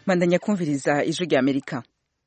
Mandanya kumviriza ijwi rya Amerika.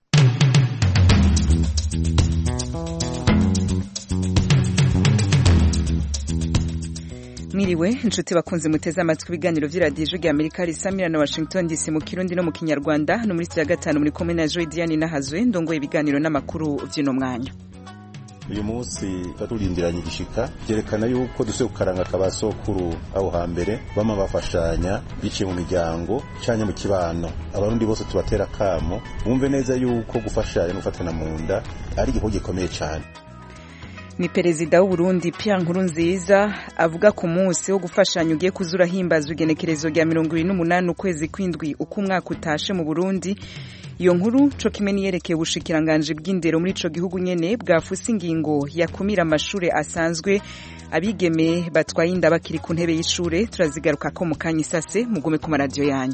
Miriwe inshuti bakunze muteze amatwi ibiganiro vy'iradiyo ijwi rya Amerika risamira na Washington DC mu Kirundi no mu Kinyarwanda no muri ya gatanu muri komune ya Joy Diane Nahazwe ndongoye ibiganiro n'amakuru vy'ino mwanya. Uyu munsi taturindiranye igishika byerekana yuko dusuye kukaranga kabasokuru aho hambere bama bafashanya biciye mu miryango canye mu kibano. Abarundi bose tubatera kamo bumve neza yuko gufashanya no gufatana mu nda ari igikorwa gikomeye cyane. Ni perezida w'u Burundi Pierre Nkurunziza avuga ku munsi wo gufashanya ugiye kuzura himbazwa igenekerezo rya 28 ukwezi kwindwi uko umwaka utashe mu Burundi. Iyo nkuru co kimwe niyerekeye ubushikiranganje bw'indero muri ico gihugu nyene bwafuse ingingo yakumira amashure asanzwe abigeme batwaye inda bakiri ku ntebe y'ishure. Turazigaruka ko mu kanya isase mugume ku maradiyo yanyu.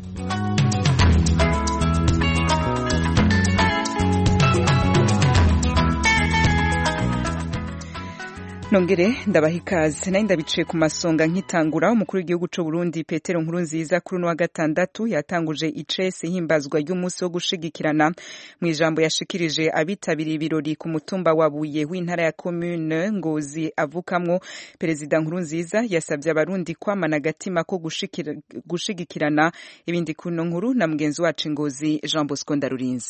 Nongere ndabahikaze nayo ndabiciye ku masonga nkitangura. Umukuru w'igihugu c'u Burundi Petero Nkurunziza kuri no wa gatandatu yatanguje icese himbazwa y'umunsi wo gushigikirana. Mu ijambo yashikirije abitabiriye ibirori ku mutumba wa Buye w'intara ya commune Ngozi avukamwo, perezida Nkurunziza yasabye abarundi kwamana agatima ko gushigikirana. Ibindi kuno nkuru na mugenzi wacu Ngozi Jean Bosco Ndarurinze.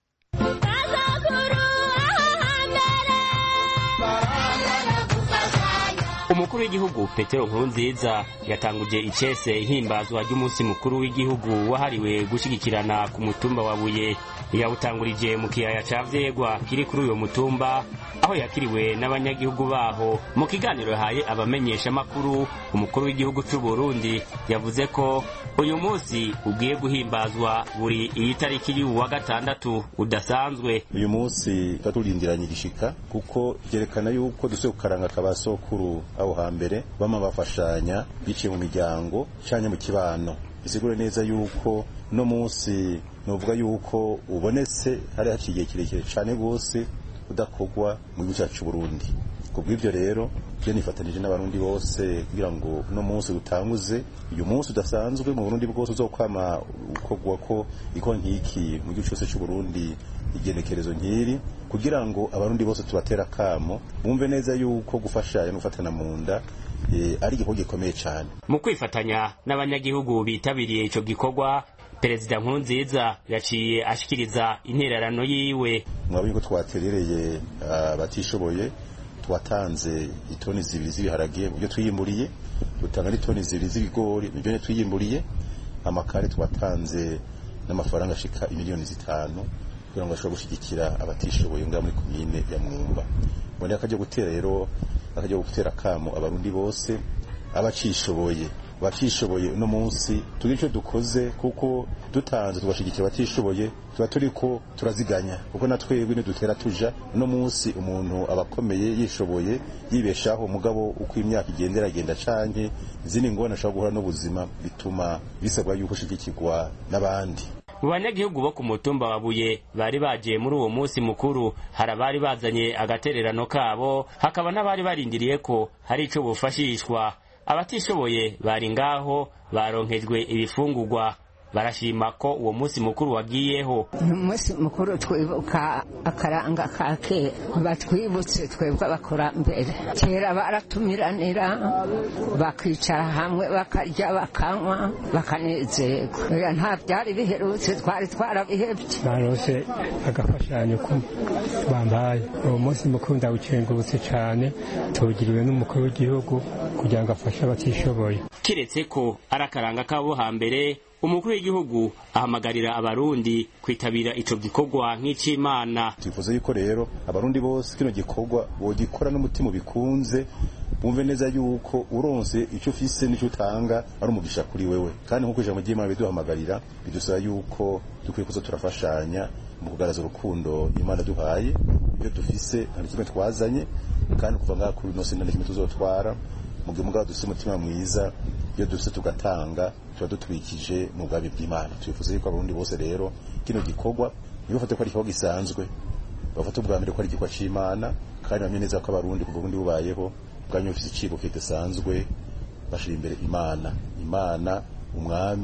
Umukuru w'igihugu Petero Nkurunziza yatanguje icese himbazwa ry'umunsi mukuru w'igihugu wahariwe gushigikirana ku mutumba wa Buye. Yawutangurije mu kiyaya ca Vyegwa kiri kuri uyo mutumba aho yakiriwe n'abanyagihugu baho. Mu kiganiro yahaye abamenyesha makuru, umukuru w'igihugu c'u Burundi yavuze ko uyu munsi ugiye guhimbazwa buri iyi tariki y'uwa gatandatu udasanzwe. Uyu munsi taturindiranye igishika kuko byerekana yuko dusuye kukaranga kabasokuru aho hambere bama bafashanya biciye mu miryango canye mu kibano. Isigure neza yuko no munsi novuga yuko ubonetse hari haciye kirekire cyane gose udakogwa mu gihugu cyacu Burundi. Kubw'ivyo rero je nifatanije n'abarundi bose kugira ngo no munsi dutanguze uyu munsi udasanzwe mu Burundi bwose uzokwama ukogwa ko iko nkiki mu gihugu cyose cy'u Burundi igenekerezo nkiri kugira ngo abarundi bose tubatera kamo bumve neza yuko gufashanya no gufatana mu nda ari igikorwa gikomeye cyane. Mu kwifatanya n'abanyagihugu bitabiriye ico gikorwa, perezida Nkurunziza yaciye ashikiriza intererano yiwe. Mwabonye ko twaterereye batishoboye, twatanze itoni 2 z'ibiharage byo twiyimburiye, dutanga n'itoni 2 z'ibigori byo twiyimburiye, amakare twatanze n'amafaranga ashika imiliyoni 5 kugira ngo ashobore gushigikira abatishoboye ngaho muri komine ya Mwumba. Mbone akaje gutera rero akaje gutera kamo abarundi bose abacishoboye no munsi tugira ico dukoze kuko dutanze tugashigikira abatishoboye tuba turiko turaziganya kuko natwebwe ni dutera tuja no munsi umuntu abakomeye yishoboye yibeshaho mugabo uko imyaka agenda canke zini ngona ashobora guhura n'ubuzima bituma bisabwa yuko shigikirwa n'abandi. Mu banyagihugu bo ku mutumba wa Buye bari baje muri uwo munsi mukuru, hari abari bazanye agatererano kabo, hakaba n'abari barindiriye ko hari ico bufashishwa. Abatishoboye bari ngaho baronkejwe ibifungurwa. Barashima ko uwo munsi mukuru wagiyeho. Umunsi mukuru twibuka akaranga kake batwibutse twebwe bakora mbere. Kera baratumiranira bakicara hamwe bakarya bakanywa bakanezerwa. Nta byari biherutse twari twarabihebye. Barose agafashanyo ko bambaye. Uwo munsi mukuru ndawucengurutse cyane tugiriwe n'umukuru w'igihugu kugira ngo afashe abatishoboye. Kiretse ko arakaranga kabo hambere, umukuru w'igihugu ahamagarira abarundi kwitabira ico gikorwa nk'icimana. Twifuza yuko rero abarundi bose kino gikorwa bogikora n'umutima bikunze, bumve neza yuko uronse ico ufise n'ico utanga ari umugisha kuri wewe. Kandi nkuko ijambo ry'Imana biduhamagarira bidusaba yuko dukwiye kuza turafashanya mu kugaragaza urukundo Imana duhaye. Iyo dufise nta kimwe twazanye kandi kuva ngaha kuri nose nta kimwe tuzotwara. Mugihe mugabo dufise umutima mwiza, iyo dufise tugatanga tuba dutwikije mu bwami bw'Imana. Twifuza yuko abarundi bose rero kino gikorwa nibafate ko ari igikorwa gisanzwe, bafate ubwa mbere ko ari igikorwa c'Imana, kandi bamenye neza ko abarundi kuva Burundi bubayeho bwanyufise icibo kidasanzwe bashira imbere Imana umwami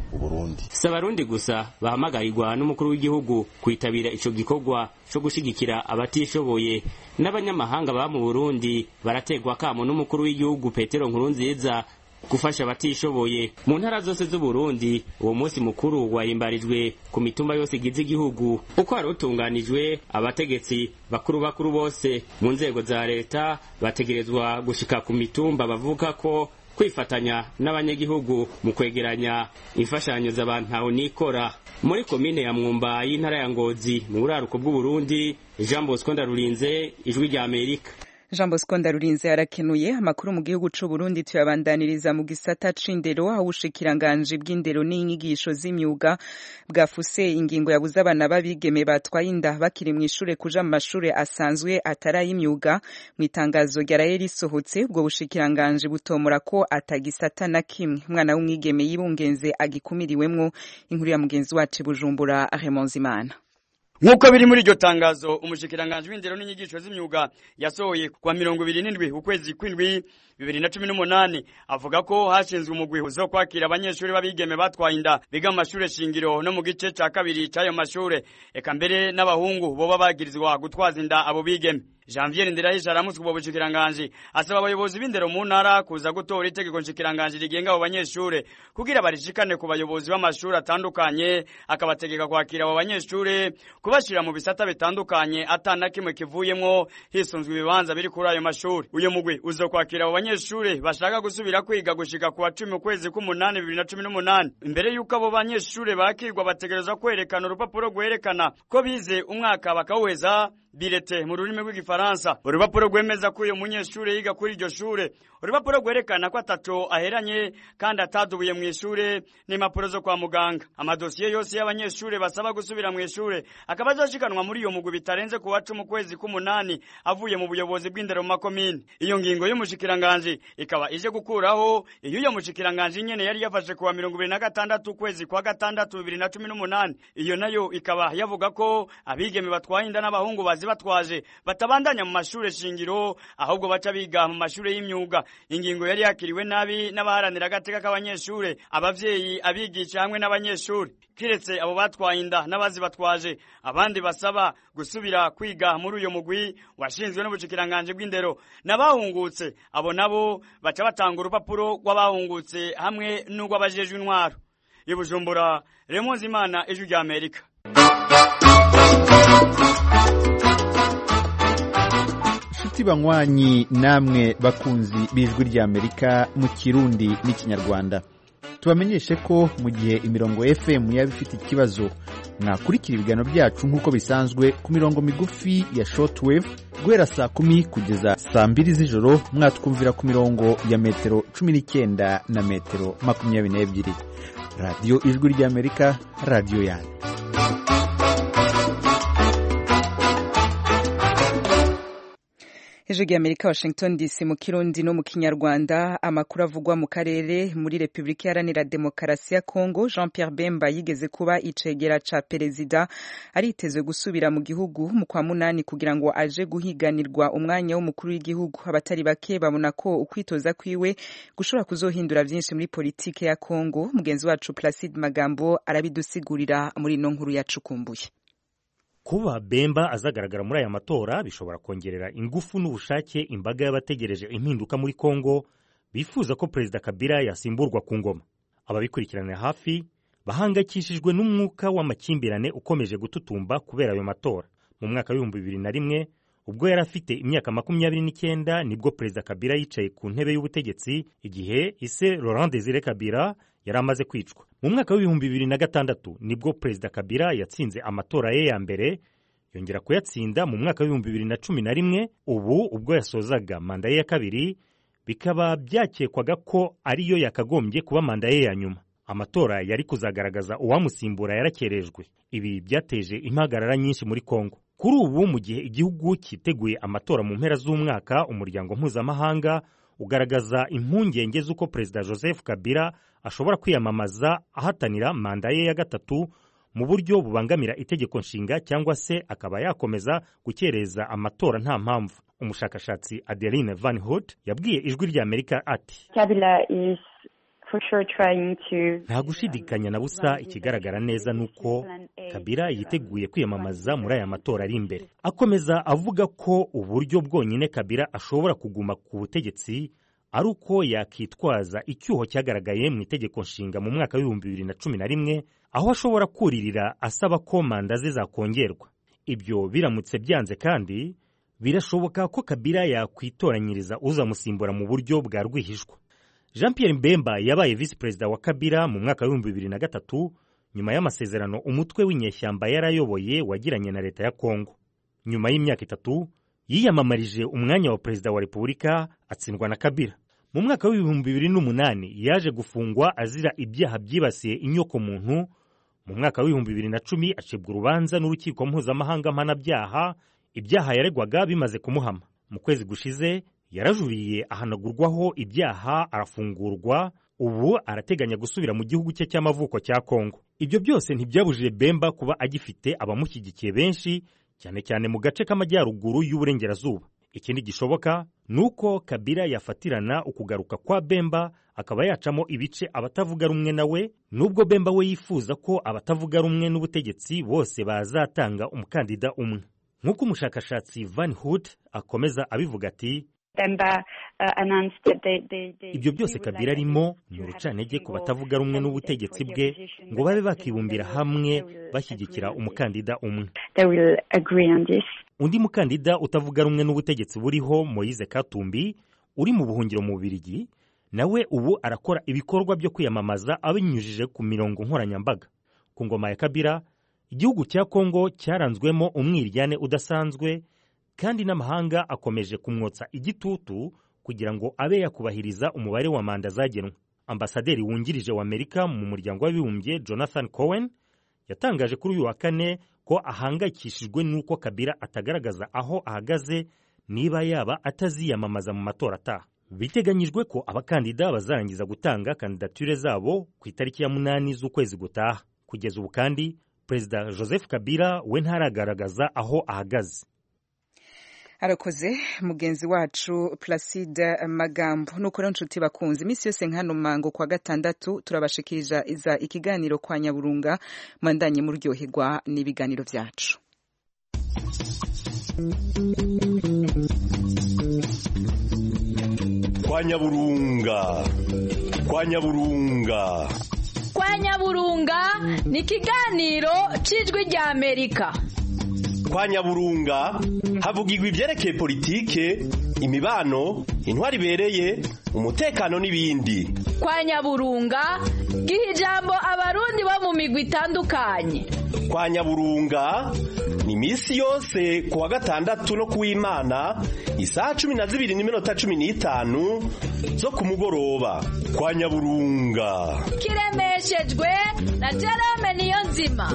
Uburundi. Si abarundi gusa bahamagarirwa n'umukuru w'igihugu kwitabira ico gikorwa cyo gushigikira abatishoboye, n'abanyamahanga baba mu Burundi barategwa kamo n'umukuru w'igihugu Petero Nkurunziza gufasha abatishoboye. Mu ntara zose z'u Burundi uwo munsi mukuru wahimbarijwe ku mitumba yose igize igihugu. Uko harutunganijwe, abategetsi bakuru bose mu nzego za leta bategerezwa gushika ku mitumba bavuga ko kwifatanya n'abanyagihugu mu kwegeranya imfashanyo z'abantu aho nikora. Muri komine ya Mwumba y'intara ya Ngozi mu buraruko bw'u Burundi, Jean Bosco Ndarurinze, Ijwi rya Amerika. Jean Bosco Ndarurinze arakenuye. Amakuru mu gihugu c'u Burundi tuyabandaniriza mu gisata c'indero, aho ubushikiranganje bw'indero n'inyigisho z'imyuga bwafuse ingingo yabuza abana babigeme batwaye inda bakiri mu ishure kuja mu mashure asanzwe atari y'imyuga. Mu itangazo ryaraye risohotse, ubwo bushikiranganje butomora ko atagisata na kimwe umwana w'umwigeme yibungenze agikumiriwemwo. Inkuru ya mugenzi wacu Bujumbura, Ahemonzimana. Nkuko biri muri iryo tangazo, umushikiranganje w'indero n'inyigisho z'imyuga yasohoye kwa 27 ukwezi kw'indwi 2018 avuga ko hashinzwe umugwi uzo kwakira abanyeshuri babigeme batwaye inda biga mu mashure shingiro no mu gice ca kabiri c'ayo mashure, eka mbere n'abahungu boba bagirizwa gutwaza inda abo bigeme. Janvier Ndirahisha aramutswe ubwo bushikiranganje asaba abayobozi b'indero mu ntara kuza gutora itegeko nshikiranganje rigenga abo banyeshure kugira barishikane ku bayobozi b'amashuri atandukanye, akabategeka kwakira abo banyeshure kubashira mu bisata bitandukanye atana kimwe kivuyemwo hisunzwe ibibanza biri kuri ayo mashuri. Uyo mugwi uzo kwakira abo banyeshure bashaka gusubira kwiga gushika ku 10 ukwezi k'umunani 2018. Imbere yuko abo banyeshure bakirwa bategerezwa kwerekana urupapuro rwerekana ko bize umwaka bakawuheza bilete mu rurimi rw'igifaransa. Urupapuro rwemeza ko uyo munyeshure yiga kuri iryo shure, urupapuro rwerekana ko ataco aheranye kandi atadubuye mu ishure n'impapuro zo kwa muganga. Amadosiye yose y'abanyeshure basaba gusubira mu ishure akaba azoshikanwa muri iyo mugwi bitarenze ku 10 ukwezi k'umunani avuye mu buyobozi bw'indero mu makomine. Iyo ngingo y'umushikiranganje ikaba ije gukuraho iyo mushikiranganje nyene yari yafashe kuwa 26 ukwezi kwa gatandatu 2018. Iyo nayo ikaba yavuga ko abigeme batwaye inda n'abahungu batwaje batabandanya mu mashure shingiro ahubwo baca biga mu mashure y'imyuga. Ingingo yari yakiriwe nabi n'abaharanira agateka k'abanyeshure, abavyeyi, abigisha hamwe n'abanyeshure. Kiretse abo batwaye inda n'abazi batwaje, abandi basaba gusubira kwiga muri uyo mugwi washinzwe n'ubushikiranganje bw'indero n'abahungutse, abo nabo baca batanga urupapuro rw'abahungutse hamwe n'urw'abajejwe intwaro. I Bujumbura, Remonzimana, Ijwi rya Amerika. Banywanyi namwe bakunzi b'Ijwi rya Amerika mu Kirundi n'Ikinyarwanda, tubamenyeshe ko mu gihe imirongo FM yaba ifite ikibazo mwakurikira ibiganiro byacu nk'uko bisanzwe ku mirongo migufi ya shortwave guhera saa 10 kugeza saa 2 z'ijoro. Mwatwumvira ku mirongo ya metero 19 na metero 22. Radio Ijwi rya Amerika, radio yanyu. Ijwi rya Amerika, Washington DC, mu Kirundi no mu Kinyarwanda. Amakuru avugwa mu karere. Muri Republika Iharanira Demokarasi ya Kongo, Jean Pierre Bemba yigeze kuba icegera ca perezida aritezwe gusubira mu gihugu mu kwa munani kugira ngo aje guhiganirwa umwanya w'umukuru w'igihugu. Abatari bake babona ko ukwitoza kwiwe gushobora kuzohindura vyinshi muri politike ya Kongo. Mugenzi wacu Placide Magambo arabidusigurira muri no nkuru yacukumbuye. Kuba Bemba azagaragara muri aya matora bishobora kongerera ingufu n'ubushake imbaga y'abategereje impinduka muri Kongo bifuza ko Perezida Kabila yasimburwa ku ngoma. Ababikurikirana hafi bahangayikishijwe n'umwuka w'amakimbirane ukomeje gututumba kubera ayo matora. Mu mwaka wa 2001 ubwo yari afite imyaka 29 nibwo Perezida Kabila yicaye ku ntebe y'ubutegetsi igihe ise Laurent Désiré Kabila yari amaze kwicwa. Mu mwaka wa 2006 nibwo Perezida Kabila yatsinze amatora ye ya mbere, yongera kuyatsinda mu mwaka wa 2011. Ubu ubwo yasozaga manda ye ya kabiri bikaba byakekwaga ko ariyo yakagombye kuba manda ye ya nyuma. Amatora yari kuzagaragaza uwamusimbura yarakerejwe. Ibi byateje impagarara nyinshi muri Kongo. Kuri ubu mu gihe igihugu kiteguye amatora mu mpera z'umwaka, umuryango mpuzamahanga ugaragaza impungenge z'uko Perezida Joseph Kabila ashobora kwiyamamaza ahatanira manda ye ya gatatu mu buryo bubangamira itegeko nshinga cyangwa se akaba yakomeza gukereza amatora nta mpamvu. Umushakashatsi Adeline Van Hout yabwiye Ijwi rya Amerika ati, Kabila is nta gushidikanya na busa ikigaragara neza nuko Kabila yiteguye kwiyamamaza muri aya matora ari imbere. Akomeza avuga ko uburyo bwonyine Kabila ashobora kuguma ku butegetsi ari uko yakitwaza icyuho cyagaragaye mu itegeko nshinga mu mwaka w'ibihumbi 2011 aho ashobora kuririra asaba ko manda ze zakongerwa. Ibyo biramutse byanze kandi birashoboka ko Kabila yakwitoranyiriza uzamusimbura mu buryo bwa rwihishwa. Jean Pierre Bemba yabaye vice perezida wa Kabila mu mwaka wa 2003 nyuma y'amasezerano umutwe w'inyeshyamba yarayoboye wagiranye na leta ya Kongo. Nyuma y'imyaka 3 yiyamamarije umwanya wa perezida wa Repubulika atsindwa na Kabila. Mu mwaka wa 2008 yaje gufungwa azira ibyaha byibasiye inyoko muntu. Mu mwaka wa 2010 acibwa urubanza n'urukiko mpuzamahanga mpanabyaha ibyaha yaregwaga bimaze kumuhama. Mu kwezi gushize yarajuriye ahanagurwaho ibyaha arafungurwa. Ubu arateganya gusubira mu gihugu cye cy'amavuko cya Kongo. Ibyo byose ntibyabujije Bemba kuba agifite abamushyigikiye benshi cyane cyane mu gace k'amajyaruguru y'uburengerazuba. Ikindi gishoboka nuko Kabila yafatirana ukugaruka kwa Bemba akaba yacamo ibice abatavuga rumwe nawe, nubwo Bemba we yifuza ko abatavuga rumwe n'ubutegetsi bose bazatanga umukandida umwe. Nk'uko umushakashatsi Van Hood akomeza abivuga ati ibyo byose Kabila arimo ni urucanege ku batavuga rumwe n'ubutegetsi bwe ngo babe bakibumbira hamwe bashyigikira umukandida umwe. Undi mukandida utavuga rumwe n'ubutegetsi buriho Moise Katumbi uri mu buhungiro mu Bubiligi nawe ubu arakora ibikorwa byo kwiyamamaza abinyujije ku mirongo nkoranyambaga. Ku ngoma ya Kabila igihugu cya Kongo cyaranzwemo umwiryane udasanzwe kandi n'amahanga akomeje kumwotsa igitutu kugira ngo abe yakubahiriza umubare wa manda zagenwe. Ambasaderi wungirije wa Amerika mu muryango w'abibumbye Jonathan Cohen yatangaje kuri uyu wa kane ko ahangayikishijwe nuko Kabila atagaragaza aho ahagaze niba yaba ataziyamamaza mu matora ataha. Biteganyijwe ko abakandida bazarangiza gutanga kandidature zabo ku itariki ya 8 z'ukwezi gutaha. Kugeza ubu kandi Perezida Joseph Kabila we ntaragaragaza aho ahagaze. Arakoze mugenzi wacu Placide Magambo. Nuko rero nshuti bakunze imisi yose nkano mango kwa gatandatu turabashikiriza iza ikiganiro kwa Nyaburunga, mandanye muryoherwa n'ibiganiro byacu. Kwa Nyaburunga, kwa Nyaburunga, kwa Nyaburunga ni ikiganiro c'ijwi rya Amerika. Kwa Nyaburunga havugirwa ivyerekeye politike, imibano, intwari ibereye, umutekano n'ibindi. Kwa Nyaburunga giha ijambo abarundi bo mu migwi itandukanye. Kwa Nyaburunga ni misi yose kuwa gatandatu no kuw'Imana isaha 12:15 zo ku mugoroba. Kwa Nyaburunga kiremeshejwe na Jerome Niyonzima.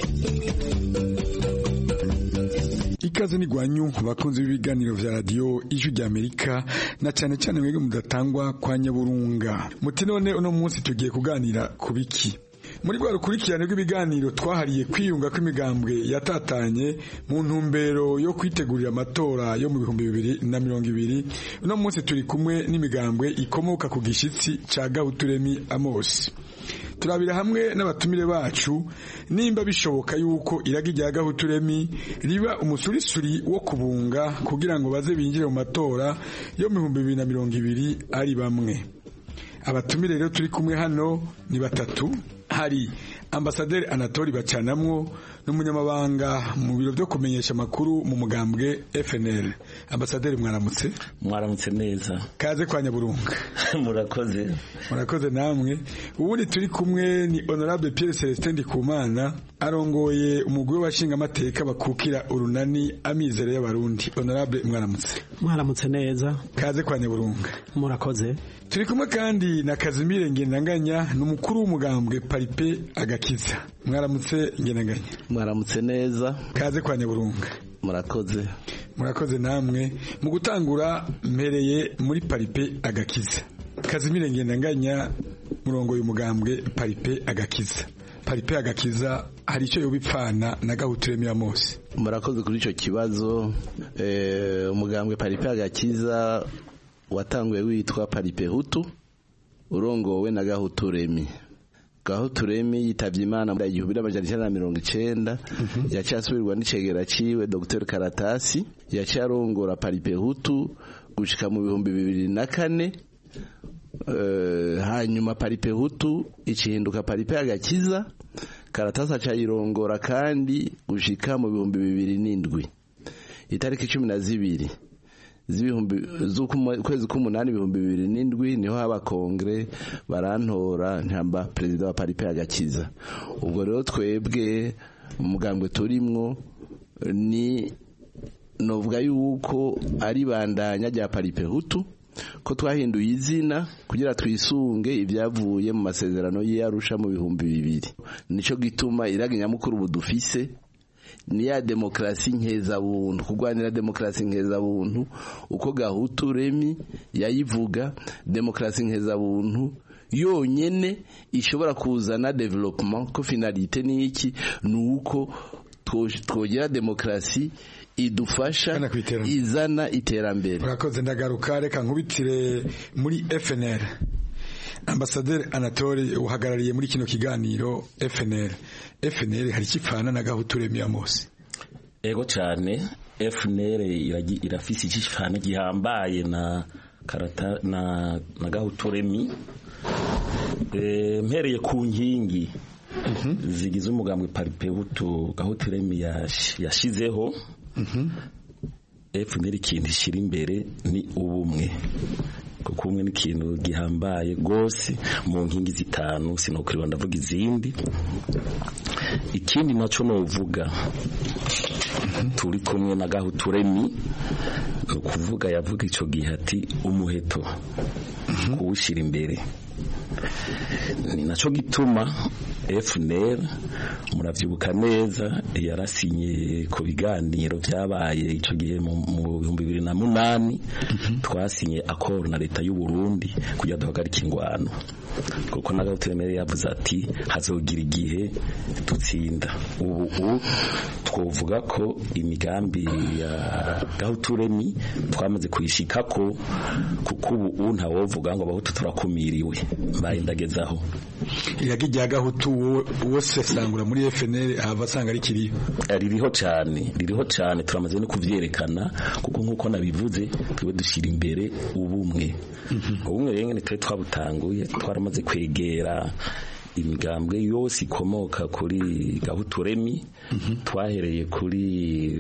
Ikaze ni gwanyu bakunze b'ibiganiro vya radio Ijwi rya Amerika na cyane cyane mwege mudatangwa kwa Nyaburunga. Muti none uno munsi tugiye kuganira kubiki. Muri rwa rukurikirane rw'ibiganiro twahariye kwiyunga kw'imigambwe yatatanye mu ntumbero yo kwitegurira amatora yo mu 2020. Uno munsi turi kumwe n'imigambwe ikomoka ku gishitsi ca Gahuturemi Amos. Turabira hamwe n'abatumire bacu nimba bishoboka yuko iragi rya Gahuturemi riba umusurisuri wo kubunga kugira ngo baze binjire mu matora yo mu 2020 ari bamwe. Abatumire rero turi kumwe hano ni batatu. Hari Ambasaderi Anatoli Bacanamwo n'umunyamabanga mu biro byo kumenyesha makuru mu mugambwe FNL. Ambasaderi mwaramutse? Mwaramutse neza. Kaze kwa Nyaburunga. Murakoze. Murakoze namwe. Ubundi turi kumwe ni Honorable Pierre Celestin Ndikumana arongoye umugwi w'abashinga amateka bakukira urunani amizero y'abarundi. Honorable mwaramutse? Mwaramutse neza. Kaze kwa Nyaburunga. Murakoze. Turi kumwe kandi na Kazimire Ngendanganya n'umukuru w'umugambwe Paripe Agakiza. Mwaramutse Ngendanganya? Mwaramutse neza. Kaze kwa Nyaburunga. Murakoze. Murakoze namwe. Mu gutangura mpereye muri Paripe Agakiza. Kazimire Ngendanganya murongo y'umugambwe Paripe Agakiza. Paripe Agakiza hari icyo yobipfana na Gahuturemi Amos. Murakoze kuri ico kibazo. Umugambwe Paripe Agakiza watanguye witwa Paripe Hutu urongowe na Gahutu Remy. Gahutu Remy yitavye Imana mu 1990 yaciye asubirwa n'icegera ciwe Dr Karatasi, yaciye arongora Paripehutu gushika mu 2004. Hanyuma Paripehutu icinduka Paripe Agakiza, Karatasi acayirongora kandi gushika mu 2007. Itariki 12 z'ukwezi k'umunani 2007 niho haba kongre barantora ntamba perezida wa Paripe Agakiza. Ubwo rero twebwe umugambwe turimwo ni novuga yuko ari bandanya rya Paripehutu, ko twahinduye izina kugira twisunge ibyavuye mu masezerano y'Arusha mu 2000. Nico gituma iragi nyamukuru budufise ni ya demokrasi nkeza buntu, kugwanira demokrasi nkeza buntu uko Gahutu Remy yayivuga. Demokrasi nkeza buntu yonyene ishobora kuzana development, ko finalité ni iki, nuko twogera demokrasi idufasha izana iterambere. Urakoze, ndagaruka reka nkubitire muri FNL. Ambasaderi Anatole uhagarariye muri kino kiganiro FNL hari kipfana na Gahutu Remy Amos? Ego cyane, FNL irafise ikifana gihambaye na karata na Gahutu Remy. Mpereye ku nkingi zigize umugambwe Paripehutu Gahutu Remy yashizeho. FNL ikintu ishira imbere ni ubumwe, kuko umwe n'ikintu gihambaye gose mu nkingi zitanu, sinokwiba ndavuga izindi. Ikindi naco novuga, turi kumwe na Gahutu Remy, no kuvuga yavuga ico gihe ati umuheto kuwushira imbere. Ni naco gituma FNL muravyibuka neza yarasinye ku biganiro vyabaye ico gihe mu 2008 twasinye accord na leta y'u Burundi kugira duhagarika ingwano, kuko na Gahutu Remy yavuze ati hazogira igihe dutsinda. Ubu twovuga ko imigambi ya Gahutu Remy twamaze kuyishikako, kuko ubu ntawovuga ngo Abahutu turakumiriwe, mbaye ndagezaho. Iragi rya Gahutu wose sangura muri FNL abasanga ari kiriyo ririho cyane turamaze no kuvyerekana, kuko nkuko nabivuze twiwe dushira imbere ubumwe. Ubumwe rero ni twabutanguye, twaramaze kwegera imigambwe yose ikomoka kuri Gahutu Remy. Twahereye kuri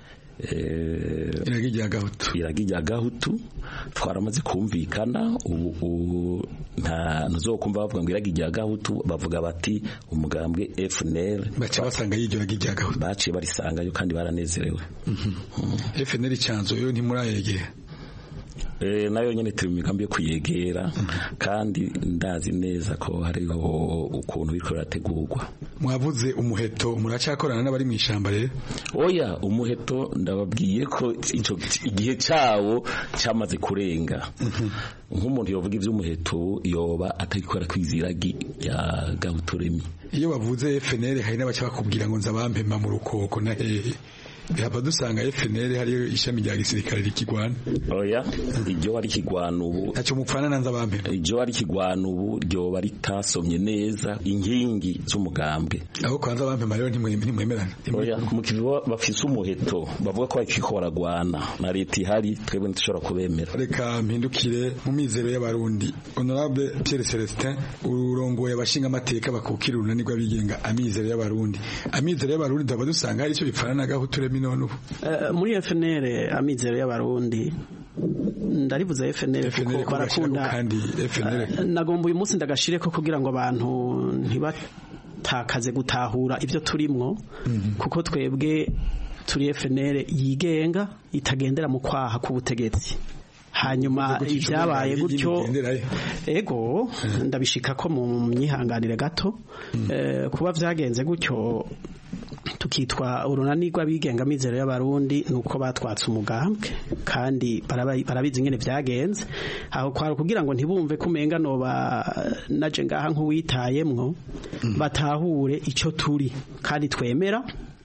iragi rya Gahutu twaramaze kumvikana. Ubu nta nzokumva bavuga ngo iragi rya Gahutu, bavuga bati umugambwe FNL, baca basanga y'iryo ragi rya Gahutu, baciye barisangayo kandi baranezerewe. FNL cyanzo yo ntimurayegera? Nayo nyene turi mu migambi yo kuyegera, kandi ndazi neza ko hariho ukuntu biriko birategurwa. Mwavuze umuheto, muracyakorana n'abari mu ishamba rero? Oya, umuheto ndababwiye ko igihe cyawo cyamaze kurenga. Nk'umuntu yovuga ivy'umuheto yoba atakikora kwiziragi ya Gahutu Remy. Iyo bavuze FNL hari n'abaca bakubwira ngo nzabampema mu rukoko na hehe, bihaba dusanga FNL hariyo ishami rya gisirikare rikigwana? Oya, iryo ari kigwana ubu ntacyo mupfana nanza bambe. Iryo ari kigwana ubu ryo ritasomye neza inkingi z'umugambi. Aho kwanza bambe rero ntimwemerana? Oya, mu kigo bafise umuheto bavuga ko bakiko baragwana na leta ihari, twebwe ntishobora kubemera. Reka mpindukire mu mizero y'abarundi. Honorable Pierre Celestin urongoye abashinga amateka bakukira urunanirwa bigenga amizero y'abarundi. Amizero y'abarundi ndaba dusanga hari icyo bipfana na Gahutu Remy none ubu. Muri FNL amizero y'abarundi ndarivuza FNL kuko barakunda, nagomba uyu munsi ndagashire ko kugira ngo abantu ntibatakaze gutahura ibyo turimwo, kuko twebwe turi FNL yigenga itagendera mu kwaha k'ubutegetsi. Hanyuma ibyabaye gutyo ego ndabishika ko mu myihanganire gato, kuba vyagenze gutyo tukitwa urunanirwa bigenga amizero y'abarundi nuko batwatse umugambwe, kandi barabizi ingene vyagenze. Aho kwari kugira ngo ntibumve kumenga noba naje ngaha nk'uwitayemwo, batahure ico turi kandi twemera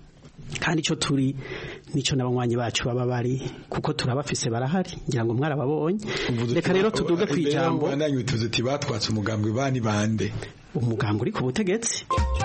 kandi ico turi nico n'abanywanyi bacu baba bari kuko turabafise barahari ngira ngo mwarababonye reka rero tuduge kwijambo bandanyu tuzi ati batwatse umugambwe bani bande umugambwe uri ku butegetsi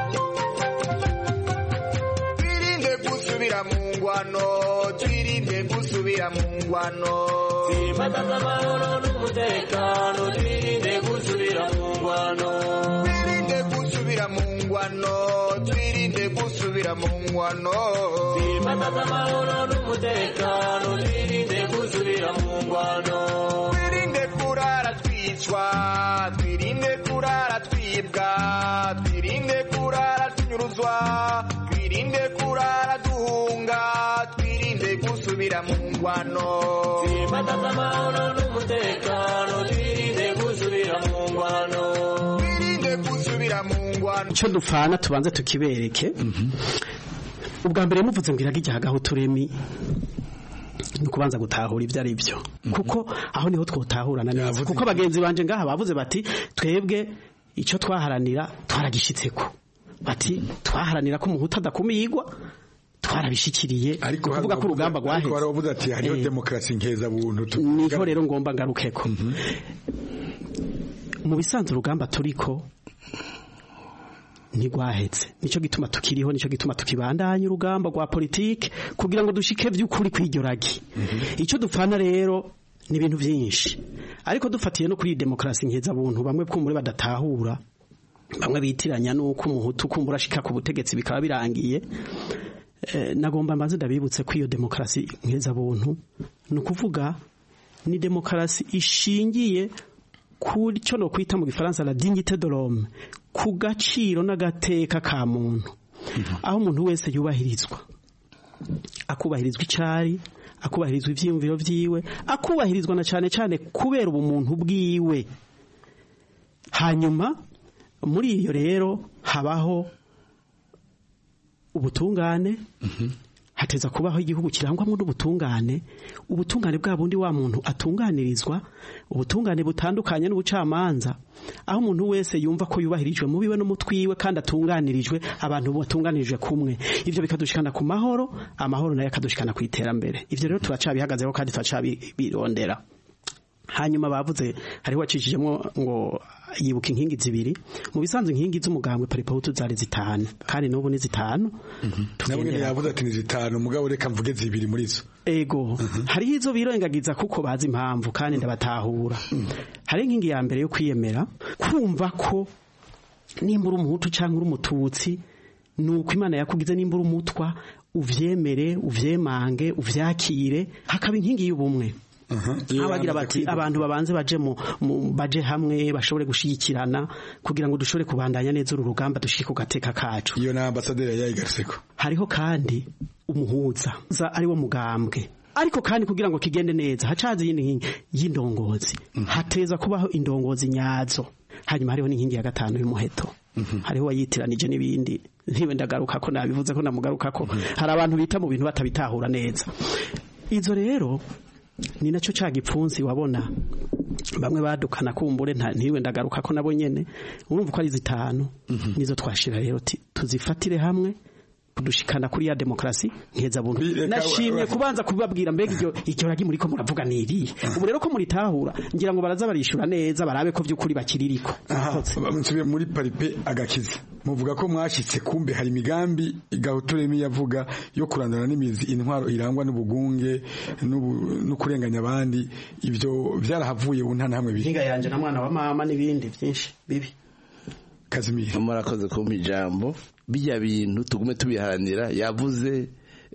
twirinde gusubira mu ngwano twirinde gusubira mu ngwano Simbataza amahoro n'umutekano twirinde gusubira mu ngwano twirinde gusubira mu ngwano twirinde gusubira mu ngwano Simbataza amahoro n'umutekano twirinde gusubira mu ngwano twirinde kurara twicwa twirinde kurara twibwa twirinde kurara tunyuruzwa twirinde kurara duhunga twirinde gusubira mu ngwano Simbataza amahoro n'umutekano twirinde gusubira mu ngwano twirinde gusubira mu ngwano ico dupfana tubanze tukibereke ubwa mbere muvuze ngo iraga ijyaga turemi nukubanza gutahura ivyo ari byo kuko aho niho twotahurana neza kuko abagenzi banje ngaha bavuze bati twebwe ico twaharanira twaragishitseko bati twaharanira ko umuhutu adakumigwa twarabishikiriye kuvuga ko urugamba gwaheze ariko baravuze ati hariho demokrasi nkeza buntu niho rero ngomba ngarukeko mu bisanzwe urugamba turiko ntigwahetse nico gituma tukiriho nico gituma tukibandanya urugamba rwa politike kugira ngo dushike vy'ukuri kw'iryo ragi ico dupfana rero ni ibintu vyinshi ariko dufatiye no kuri demokrasi nkeza buntu bamwe bw'umure badatahura bamwe bitiranya nuko umuhutu kumbura ashika ku butegetsi bikaba birangiye nagomba mbaze ndabibutse ko iyo demokrasi nkeza buntu ni ukuvuga ni demokrasi ishingiye kuri cyo no kwita mu gifaransa la dignité de l'homme ku gaciro n'agateka ka muntu aho umuntu wese yubahirizwa akubahirizwa icari akubahirizwa ivyiyumviro vyiwe akubahirizwa na cane cane kubera ubumuntu bwiwe hanyuma muri iyo rero habaho ubutungane hateza kubaho igihugu kirangwamo n'ubutungane ubutungane bwa bundi wa muntu atunganirizwa ubutungane butandukanye n'ubucamanza aho umuntu wese yumva ko yubahirijwe mu biwe no mutwiwe kandi atunganirijwe abantu batunganirijwe kumwe ivyo bikadushikana ku mahoro amahoro nayo akadushikana ku iterambere ivyo rero turacabihagazeho kandi turacabirondera hanyuma bavuze hariho wacishijemo ngo yibuka inkingi zibiri mu bisanzwe inkingi z'umugambwe paripahutu zari zitanu kandi n'ubu ni zitanu nabwo yavuze ati ni zitanu mugabo reka mvuge zibiri muri zo ego hariho izo birengagiza kuko bazi impamvu kandi ndabatahura hari inkingi ya mbere yo kwiyemera kumva ko nimba uri umuhutu cyangwa uri umututsi nuko Imana yakugize nimba uri umutwa uvyemere uvyemange uvyakire hakaba inkingi y'ubumwe abagira bati abantu babanze baje hamwe bashobore gushigikirana kugira ngo dushobore kubandanya neza uru rugamba dushike ku gateka kacu iyo na ambassadeur yayigarseko hariho kandi umuhuza ari wo mugambwe ariko kandi kugira ngo kigende neza hacaze y'indongozi hateza kubaho indongozi nyazo hanyuma hariho n'inkingi ya gatanu y'umuheto hariho wayitiranije n'ibindi ntiwe ndagaruka ko nabivuze ko namugaruka ko hari abantu bita mu bintu batabitahura neza izo rero ni nacyo ca gipfunsi wabona bamwe badukana kumbure ntiwe ndagaruka ko nabo nyene urumva ko ari zitanu nizo twashira rero tuzifatire hamwe kudushikana kuri ya demokrasi nkeza buntu nashimye kubanza kubabwira mbega iryo ragi muri ko muravuga niri ubu rero ko muritahura ngira ngo baraza barishura neza barabe ko vy'ukuri bakiririko nsubiye muri paripe agakiza muvuga ko mwashitse kumbe hari imigambi Gahuturemi yavuga yo kurandana n'imizi intwaro irangwa n'ubugunge no kurenganya abandi ivyo byarahavuye untana hamwe bihinga yanje na mwana wa mama n'ibindi byinshi bibi Kazimira murakoze kumpa ijambo bijya bintu tugume tubiharanira yavuze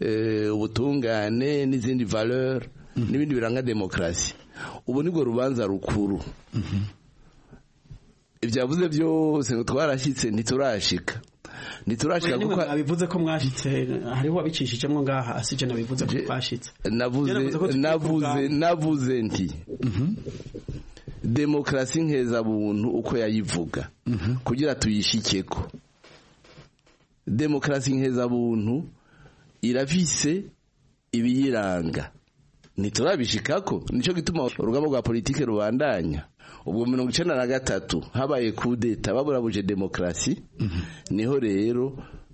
ubutungane n'izindi valeur n'ibindi biranga demokrasi ubu nibwo rubanza rukuru ibyavuze byose ngo twarashitse ntiturashika kuko abivuze ko mwashitse hariho abicishijemo ngaha asije nabivuze ko twashitse navuze nti demokrasi nkeza buntu uko yayivuga kugira tuyishikeko demokrasi nkeza buntu irafise ibiyiranga ntiturabishikako nico gituma urugamba rwa politike rubandanya ubwo 1993 habaye kudeta baburabuje demokrasi niho rero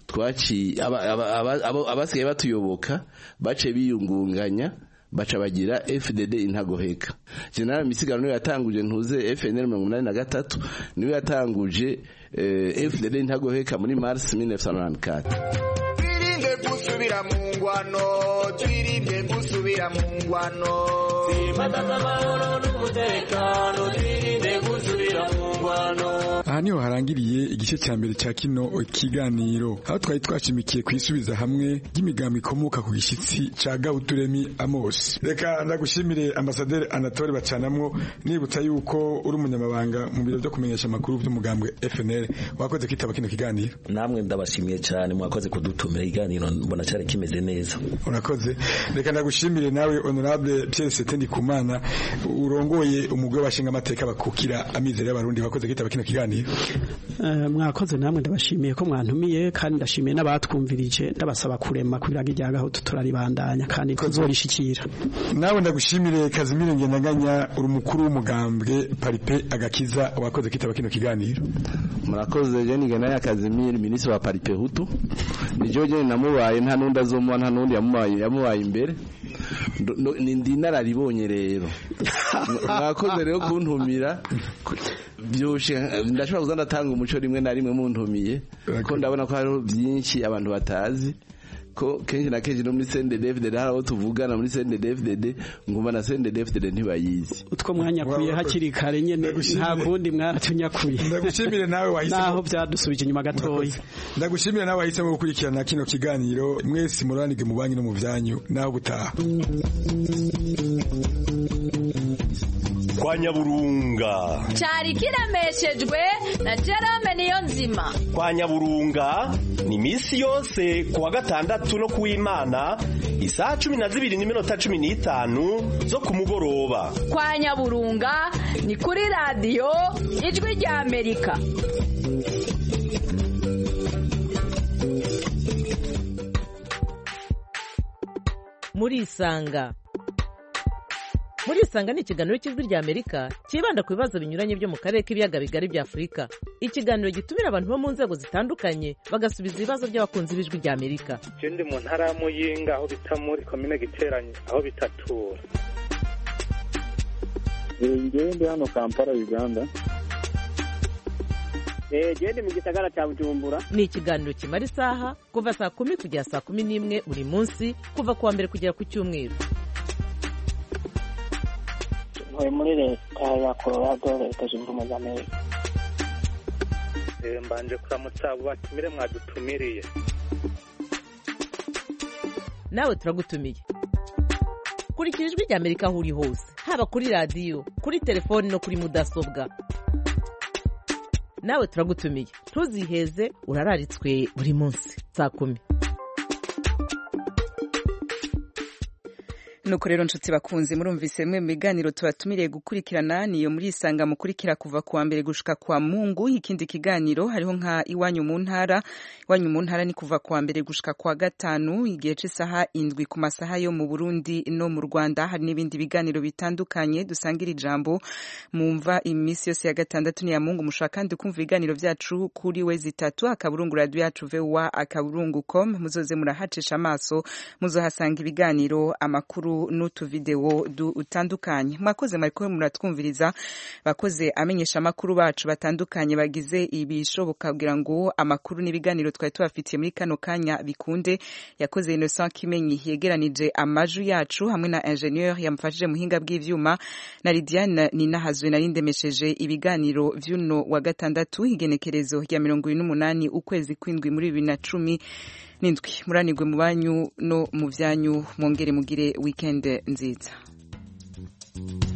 twaci abasigaye batuyoboka bace biyungunganya baca bagira FDD intagoheka. General Misigaro niwe yatanguje ntuze FNL 83 niwe yatanguje FDD intagoheka muri Mars 1994. Twirinde gusubira mu ngwano, twirinde gusubira mu ngwano. Simbataza amahoro n'umutekano, twirinde gusubira mu ngwano. Aha niho harangiriye igice cya mbere cya kino kiganiro, aho twari twashimikiye kwisubiza hamwe ry'imigambi ikomoka ku gishyitsi ca Gahuturemi Amos. Reka ndagushimire Ambassadeur Anatole Bacanamwo, nibutsa yuko uri umunyamabanga mu biro byo kumenyesha amakuru by'umugambwe FNL. Wakoze kwitaba kino kiganiro. Namwe ndabashimiye cyane, mwakoze kudutumira iganiro, mbona cyari kimeze neza. Urakoze. Reka ndagushimire nawe Honorable Pierre Setendi Kumana, urongoye umugwe w'abashinga amateka bakukira amizero y'abarundi. Wakoze kwitaba kino kiganiro. Mwakoze namwe ndabashimiye ko mwantumiye, kandi ndashimiye n'abatwumvirije, ndabasaba kurema kugira ngo ijyagaho turaribandanya kandi tuzorishikira. Nawe ndagushimire Kazimire Ngendanganya, uri mukuru w'umugambwe Paripe Agakiza. Wakoze kwitaba kino kiganiro. Murakoze. Je Ngendanganya Kazimire, ministre wa Paripe Hutu. Ni joje namubaye, nta nundi azomwa, nta nundi yamubaye imbere. Ndi nararibonye rero. Mwakoze rero kuntumira. Byoshe ndashobora kuza ndatanga umuco rimwe na rimwe muntumiye, ko ndabona ko hari byinshi abantu batazi, ko kenshi na kenshi no muri CNDD-FDD haraho tuvugana muri CNDD-FDD ngumva na CNDD-FDD ntibayizi. Utwo mwanya kuye hakiri kare nyene, nta kundi mwaratunyakuye. Ndagushimire nawe wahise naho byadusubije inyuma gatoyi. Ndagushimire nawe wahise mu gukurikirana kino kiganiro. Mwese muranige mu banki no mu byanyu, naho gutaha. Kwa Nyaburunga cyari kiremeshejwe na Jerome Niyonzima. Kwa Nyaburunga ni misi yose kuwa gatandatu no kuw'Imana isaha 12:15 zo kumugoroba. Kwa Nyaburunga ni kuri radio Ijwi rya Amerika. Muri Isanga ni ikiganiro cy'Ijwi rya Amerika kibanda ku bibazo binyuranye byo mu karere k'ibiyaga bigari bya Afurika. Ikiganiro gitumira abantu bo mu nzego zitandukanye bagasubiza ibibazo by'abakunzi b'Ijwi rya Amerika. Je ndi mu ntara ya Muyinga, aho bita muri commune Giteranye, aho bitatura. Ngewe ndi hano Kampala, Uganda. Gende mu gisagara cya Bujumbura. Ni ikiganiro kimara isaha kuva saa 10 kugera saa 11 buri munsi, kuva kuwa mbere kugera ku cyumweru. Muri leta ya Colorado, leta zunze ubumwe za Amerika. Mbanje kuramutsa batumire mwadutumiriye. Nawe turagutumiye. Kurikira Ijwi rya Amerika aho uri hose, haba kuri radio, kuri telefone no kuri mudasobwa. Nawe turagutumiye. Ntuziheze, urararitswe buri munsi saa 10. Nuko rero nshuti bakunze, murumvise mwe mu biganiro tubatumiriye gukurikirana niyo muri Isanga mukurikira kuva kuwa mbere gushika kwa Mungu. Ikindi kiganiro hariho nka Iwanyu mu ntara. Iwanyu mu ntara ni kuva kuwa mbere gushika kwa gatanu igihe cy'isaha 7 ku masaha yo mu Burundi no mu Rwanda. Hari n'ibindi biganiro bitandukanye dusangira ijambo mumva imisi yose ya gatandatu ni ya Mungu. Mushaka kandi kumva ibiganiro byacu kuri wezi3 akaburungu radio yacu voa.com. Muzoze murahacisha amaso, muzohasanga ibiganiro, amakuru n'utu video dutandukanye. Mwakoze mariko muratwumviriza, bakoze amenyesha amakuru bacu batandukanye bagize ibishoboka kugira ngo amakuru n'ibiganiro twari tubafitiye muri kano kanya bikunde. Yakoze Innocent Kimenyi yegeranije amaju yacu hamwe na ingenieur yamfashije muhinga bw'ivyuma, na Lidiane Ninahazwe narindemesheje ibiganiro vy'uno wa gatandatu igenekerezo rya 28 ukwezi kw'indwi muri 2010. Muranigwe mu banyu no mu vyanyu, mwongere mugire weekend nziza.